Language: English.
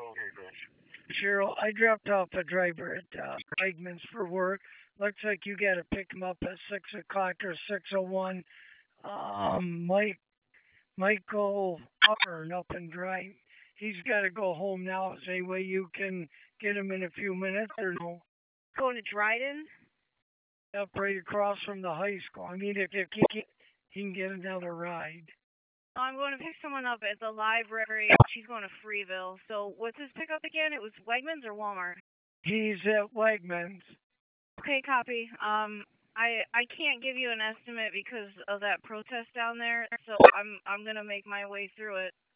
Cheryl, I dropped off a driver at Wegmans for work. Looks like you got to pick him up at 6 o'clock or 6:01. Michael Auburn up and dry. He's got to go home now. Is there any way you can get him in a few minutes or no? Going to Dryden? Up right across from the high school. I mean, if he can get another ride. I'm going to pick someone up at the library. She's going to Freeville. So what's his pickup again? It was Wegmans or Walmart? He's at Wegmans. Okay, copy. I can't give you an estimate because of that protest down there, so I'm gonna make my way through it.